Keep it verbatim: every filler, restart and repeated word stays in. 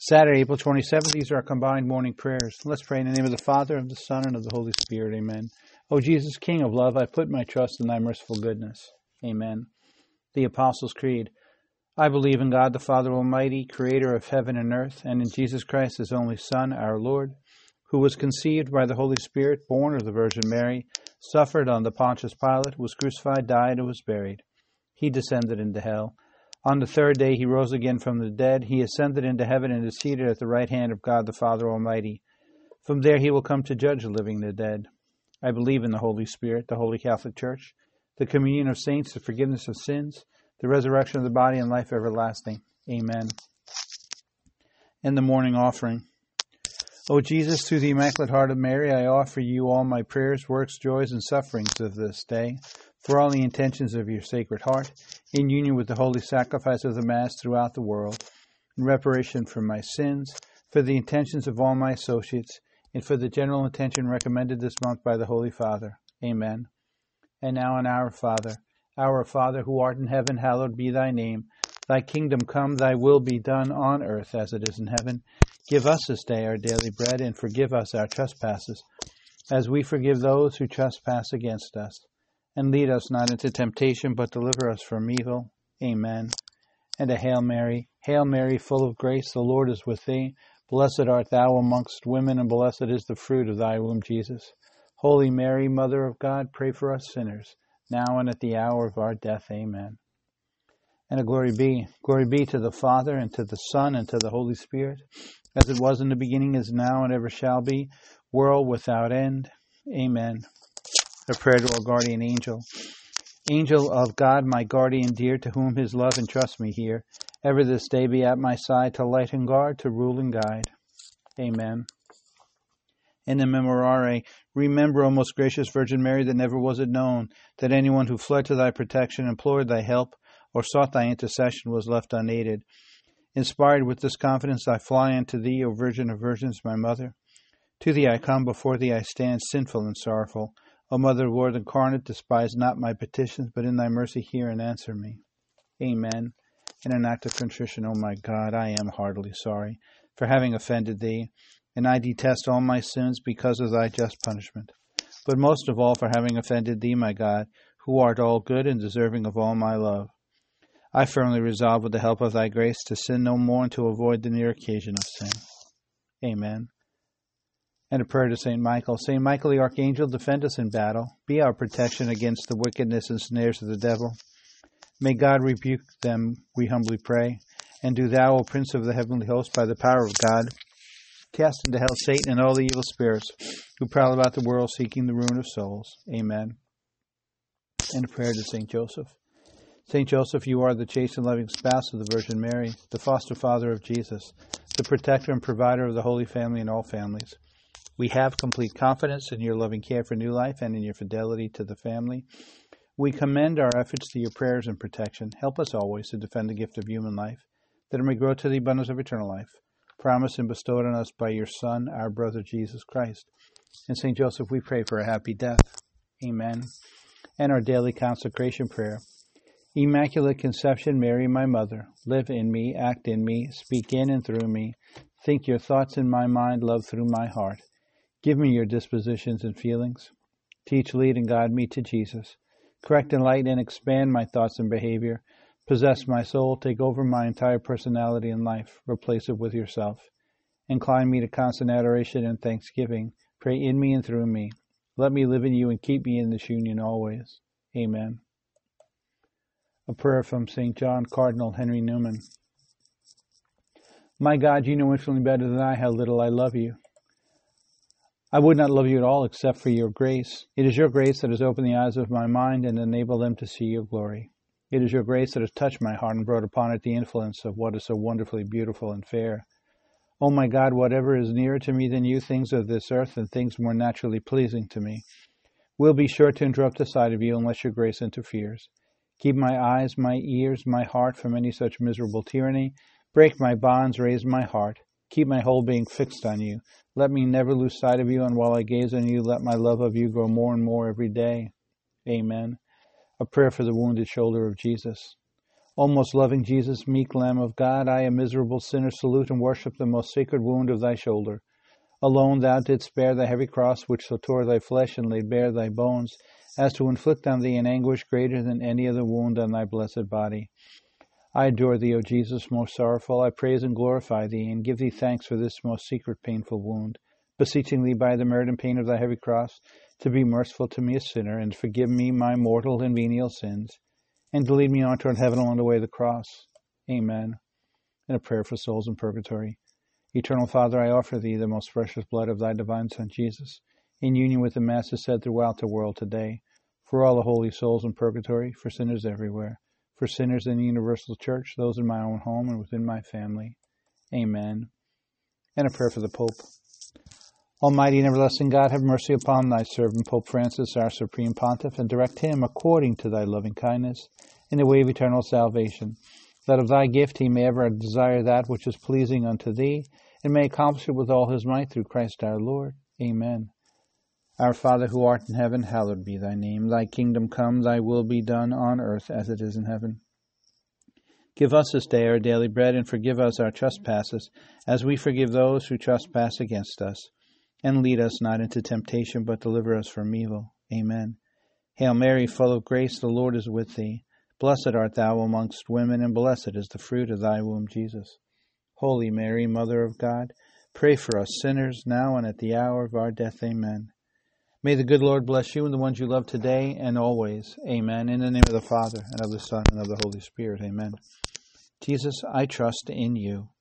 Saturday, April twenty-seventh, these are our combined morning prayers. Let's pray in the name of the Father, of the Son, and of the Holy Spirit. Amen. O Jesus, King of love, I put my trust in thy merciful goodness. Amen. The Apostles' Creed. I believe in God the Father Almighty, creator of heaven and earth, and in Jesus Christ, his only Son, our Lord, who was conceived by the Holy Spirit, born of the Virgin Mary, suffered under Pontius Pilate, was crucified, died, and was buried. He descended into hell. On the third day he rose again from the dead. He ascended into heaven and is seated at the right hand of God the Father Almighty. From there he will come to judge the living and the dead. I believe in the Holy Spirit, the Holy Catholic Church, the communion of saints, the forgiveness of sins, the resurrection of the body, and life everlasting. Amen. And the morning offering. O Jesus, through the Immaculate Heart of Mary, I offer you all my prayers, works, joys, and sufferings of this day, for all the intentions of your Sacred Heart, in union with the holy sacrifice of the Mass throughout the world, in reparation for my sins, for the intentions of all my associates, and for the general intention recommended this month by the Holy Father. Amen. And now in our Father, our Father who art in heaven, hallowed be thy name. Thy kingdom come, thy will be done on earth as it is in heaven. Give us this day our daily bread, and forgive us our trespasses, as we forgive those who trespass against us. And lead us not into temptation, but deliver us from evil. Amen. And a Hail Mary. Hail Mary, full of grace, the Lord is with thee. Blessed art thou amongst women, and blessed is the fruit of thy womb, Jesus. Holy Mary, Mother of God, pray for us sinners, now and at the hour of our death. Amen. And a glory be, glory be to the Father, and to the Son, and to the Holy Spirit, as it was in the beginning, is now, and ever shall be, world without end. Amen. A prayer to our guardian angel. Angel of God, my guardian dear, to whom his love entrusts me here, ever this day be at my side, to light and guard, to rule and guide. Amen. In the Memorare, remember, O most gracious Virgin Mary, that never was it known that anyone who fled to thy protection, implored thy help, or sought thy intercession was left unaided. Inspired with this confidence, I fly unto thee, O Virgin of Virgins, my Mother. To thee I come, before thee I stand, sinful and sorrowful. O Mother of Lord incarnate, despise not my petitions, but in thy mercy hear and answer me. Amen. In an act of contrition, O my God, I am heartily sorry for having offended thee, and I detest all my sins because of thy just punishment. But most of all for having offended thee, my God, who art all good and deserving of all my love. I firmly resolve, with the help of thy grace, to sin no more and to avoid the near occasion of sin. Amen. And a prayer to Saint Michael. Saint Michael, the Archangel, defend us in battle. Be our protection against the wickedness and snares of the devil. May God rebuke them, we humbly pray. And do thou, O Prince of the heavenly host, by the power of God, cast into hell Satan and all the evil spirits who prowl about the world seeking the ruin of souls. Amen. And a prayer to Saint Joseph. Saint Joseph, you are the chaste and loving spouse of the Virgin Mary, the foster father of Jesus, the protector and provider of the Holy Family and all families. We have complete confidence in your loving care for new life and in your fidelity to the family. We commend our efforts to your prayers and protection. Help us always to defend the gift of human life, that it may grow to the abundance of eternal life, promised and bestowed on us by your Son, our brother Jesus Christ. And Saint Joseph, we pray for a happy death. Amen. And our daily consecration prayer. Immaculate Conception, Mary, my mother, live in me, act in me, speak in and through me. Think your thoughts in my mind, love through my heart. Give me your dispositions and feelings. Teach, lead, and guide me to Jesus. Correct, enlighten, and expand my thoughts and behavior. Possess my soul. Take over my entire personality and life. Replace it with yourself. Incline me to constant adoration and thanksgiving. Pray in me and through me. Let me live in you and keep me in this union always. Amen. A prayer from Saint John Cardinal Henry Newman. My God, you know infinitely better than I how little I love you. I would not love you at all except for your grace. It is your grace that has opened the eyes of my mind and enabled them to see your glory. It is your grace that has touched my heart and brought upon it the influence of what is so wonderfully beautiful and fair. O my God, whatever is nearer to me than you, things of this earth and things more naturally pleasing to me, will be sure to interrupt the sight of you unless your grace interferes. Keep my eyes, my ears, my heart from any such miserable tyranny. Break my bonds, raise my heart. Keep my whole being fixed on you. Let me never lose sight of you, and while I gaze on you, let my love of you grow more and more every day. Amen. A prayer for the wounded shoulder of Jesus. O most loving Jesus, meek Lamb of God, I, a miserable sinner, salute and worship the most sacred wound of thy shoulder. Alone thou didst bear the heavy cross which so tore thy flesh and laid bare thy bones, as to inflict on thee an anguish greater than any other wound on thy blessed body. I adore thee, O Jesus, most sorrowful. I praise and glorify thee, and give thee thanks for this most secret painful wound, beseeching thee by the merit and pain of thy heavy cross to be merciful to me a sinner, and forgive me my mortal and venial sins, and to lead me on toward heaven along the way of the cross. Amen. And a prayer for souls in purgatory. Eternal Father, I offer thee the most precious blood of thy divine Son, Jesus, in union with the Masses said throughout the world today, for all the holy souls in purgatory, for sinners everywhere, for sinners in the universal church, those in my own home and within my family. Amen. And a prayer for the Pope. Almighty and everlasting God, have mercy upon thy servant Pope Francis, our supreme pontiff, and direct him according to thy loving kindness in the way of eternal salvation, that of thy gift he may ever desire that which is pleasing unto thee, and may accomplish it with all his might through Christ our Lord. Amen. Our Father, who art in heaven, hallowed be thy name. Thy kingdom come, thy will be done on earth as it is in heaven. Give us this day our daily bread, and forgive us our trespasses, as we forgive those who trespass against us. And lead us not into temptation, but deliver us from evil. Amen. Hail Mary, full of grace, the Lord is with thee. Blessed art thou amongst women, and blessed is the fruit of thy womb, Jesus. Holy Mary, Mother of God, pray for us sinners, now and at the hour of our death. Amen. May the good Lord bless you and the ones you love today and always. Amen. In the name of the Father, and of the Son, and of the Holy Spirit. Amen. Jesus, I trust in you.